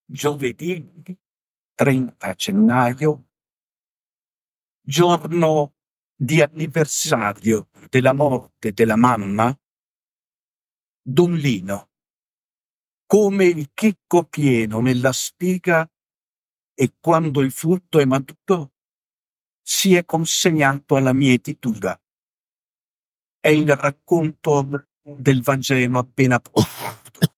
Giovedì 30 gennaio, giorno di anniversario della morte della mamma, Don Lino, come il chicco pieno nella spiga, e quando il frutto è maturo si è consegnato alla mietitura. È il racconto del Vangelo appena pronunciato.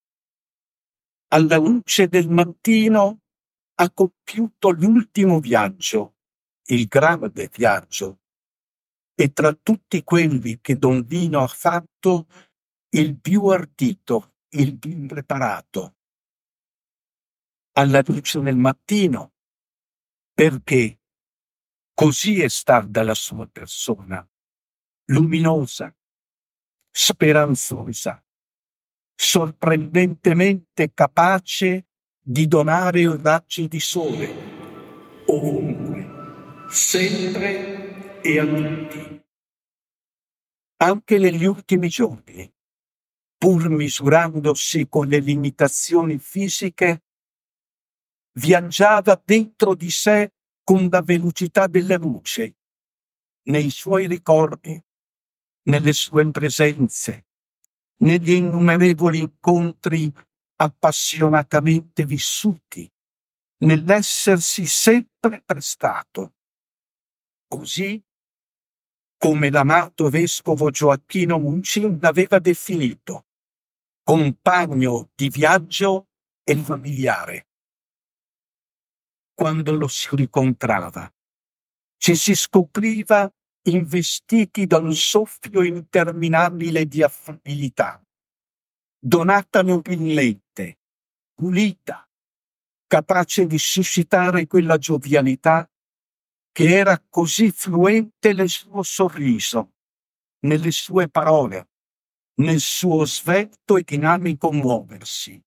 Alla luce del mattino ha compiuto l'ultimo viaggio, il grande viaggio, e tra tutti quelli che Don Lino ha fatto, il più ardito, il più preparato. Alla luce del mattino, perché così è stata la sua persona, luminosa, speranzosa, sorprendentemente capace di donare raggi di sole, ovunque, sempre e a tutti. Anche negli ultimi giorni, pur misurandosi con le limitazioni fisiche, viaggiava dentro di sé con la velocità della luce, nei suoi ricordi, nelle sue presenze, negli innumerevoli incontri appassionatamente vissuti, nell'essersi sempre prestato. Così come l'amato vescovo Gioacchino Muncin l'aveva definito, compagno di viaggio e familiare. Quando lo si rincontrava, ci si scopriva investiti da un soffio interminabile di affabilità, donata nobilmente, pulita, capace di suscitare quella giovialità che era così fluente nel suo sorriso, nelle sue parole, nel suo svelto e dinamico muoversi.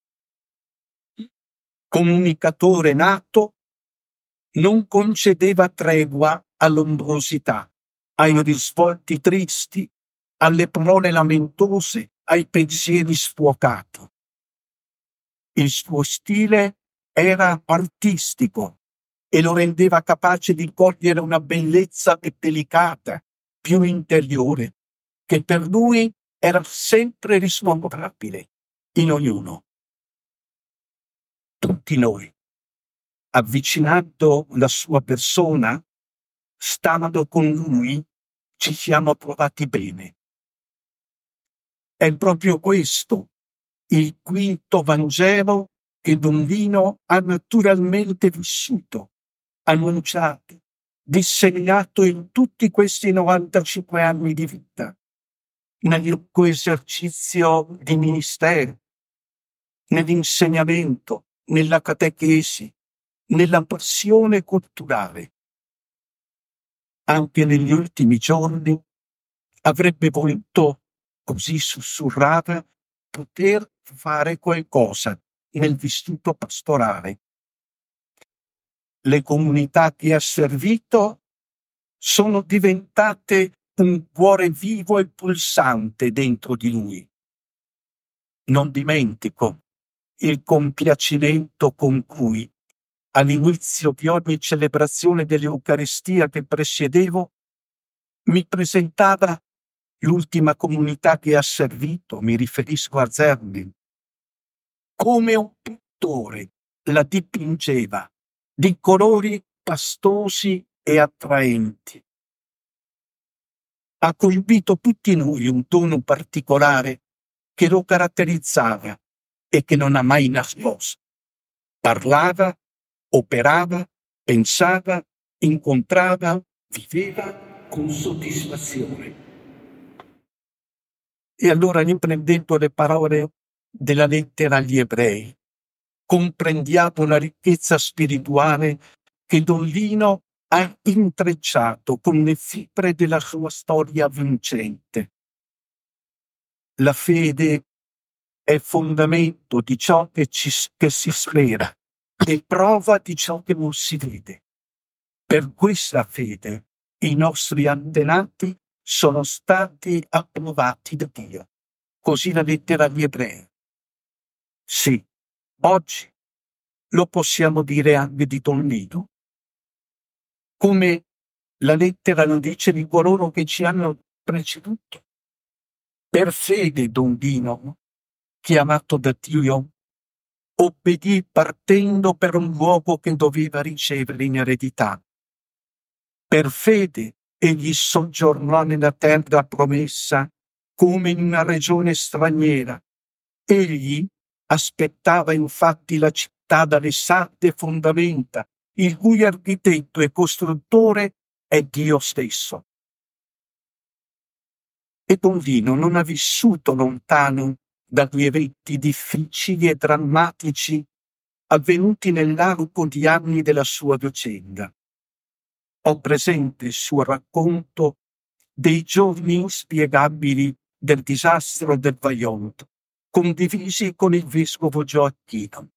Comunicatore nato, non concedeva tregua all'ombrosità, ai risvolti tristi, alle parole lamentose, ai pensieri sfuocati. Il suo stile era artistico e lo rendeva capace di cogliere una bellezza più delicata, più interiore, che per lui era sempre riscontrabile in ognuno. Tutti noi, avvicinando la sua persona, stando con lui, ci siamo trovati bene. È proprio questo il quinto Vangelo che Don Lino ha naturalmente vissuto, annunciato, disegnato in tutti questi 95 anni di vita, nel esercizio di ministero, nell'insegnamento, nella catechesi, nella passione culturale. Anche negli ultimi giorni avrebbe voluto, così sussurrata, poter fare qualcosa nel vissuto pastorale. Le comunità che ha servito sono diventate un cuore vivo e pulsante dentro di lui. Non dimentico il compiacimento con cui, all'inizio di ogni celebrazione dell'Eucaristia che presiedevo, mi presentava l'ultima comunità che ha servito, mi riferisco a Zerlin. Come un pittore la dipingeva di colori pastosi e attraenti. Ha colpito tutti noi un tono particolare che lo caratterizzava e che non ha mai nascosto. Parlava, operava, pensava, incontrava, viveva con soddisfazione. E allora, riprendendo le parole della lettera agli Ebrei, comprendiamo la ricchezza spirituale che Don Lino ha intrecciato con le fibre della sua storia vincente. La fede è fondamento di ciò che si spera e prova di ciò che non si vede. Per questa fede i nostri antenati sono stati approvati da Dio. Così la lettera agli Ebrei. Sì, oggi lo possiamo dire anche di Don Lino. Come la lettera lo dice di coloro che ci hanno preceduto. Per fede Don Lino, chiamato da Dio, obbedì partendo per un luogo che doveva ricevere in eredità. Per fede egli soggiornò nella terra promessa come in una regione straniera. Egli aspettava infatti la città dalle sante fondamenta, il cui architetto e costruttore è Dio stesso. E Don Lino non ha vissuto lontano da quei eventi difficili e drammatici avvenuti nell'arco di anni della sua vicenda. Ho presente il suo racconto dei giorni inspiegabili del disastro del Vajont, condivisi con il vescovo Gioacchino.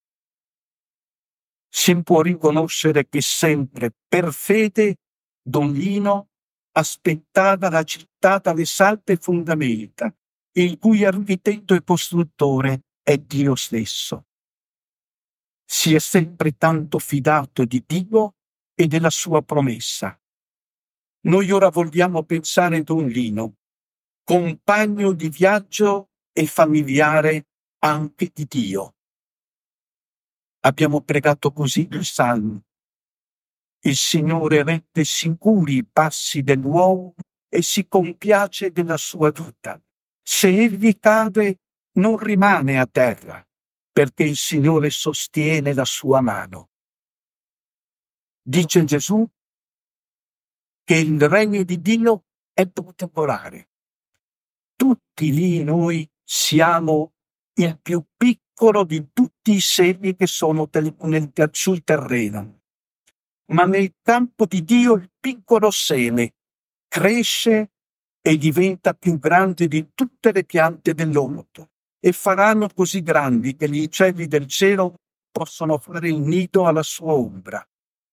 Si può riconoscere che sempre per fede Don Lino aspettava la città dalle salte fondamenta, il cui architetto e costruttore è Dio stesso. Si è sempre tanto fidato di Dio e della sua promessa. Noi ora vogliamo pensare a Don Lino, compagno di viaggio e familiare anche di Dio. Abbiamo pregato così il Salmo. Il Signore rende sicuri i passi dell'uomo e si compiace della sua vita. Se egli cade, non rimane a terra, perché il Signore sostiene la sua mano. Dice Gesù che il regno di Dio è temporale. Tutti lì noi siamo il più piccolo di tutti i semi che sono sul terreno. Ma nel campo di Dio il piccolo seme cresce e diventa più grande di tutte le piante dell'orto e faranno così grandi che gli uccelli del cielo possono fare il nido alla sua ombra.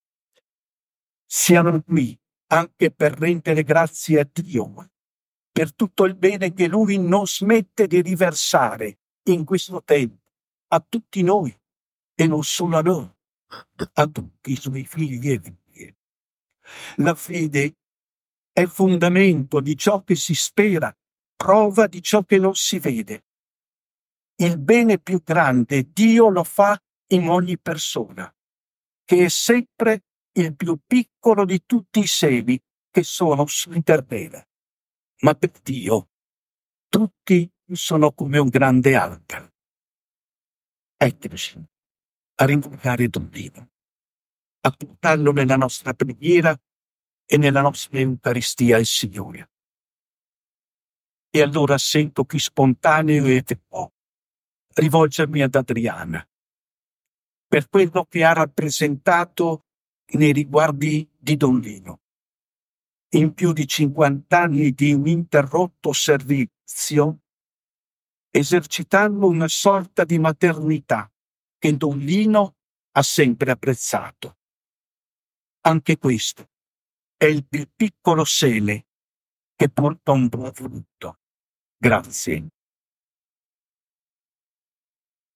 Siamo qui anche per rendere grazie a Dio per tutto il bene che Lui non smette di riversare in questo tempo a tutti noi e non solo a noi, a tutti i suoi figli e figlie. La fede è il fondamento di ciò che si spera, prova di ciò che non si vede. Il bene più grande Dio lo fa in ogni persona, che è sempre il più piccolo di tutti i semi che sono sul terreno. Ma per Dio tutti sono come un grande albero. Eccoci a ringraziare Don Lino, a portarlo nella nostra preghiera e nella nostra Eucaristia al Signore. E allora sento qui spontaneo e devo rivolgermi ad Adriana per quello che ha rappresentato nei riguardi di Don Lino. In più di 50 anni di ininterrotto servizio, esercitando una sorta di maternità che Don Lino ha sempre apprezzato. Anche questo è il più piccolo seme che porta un buon frutto. Grazie.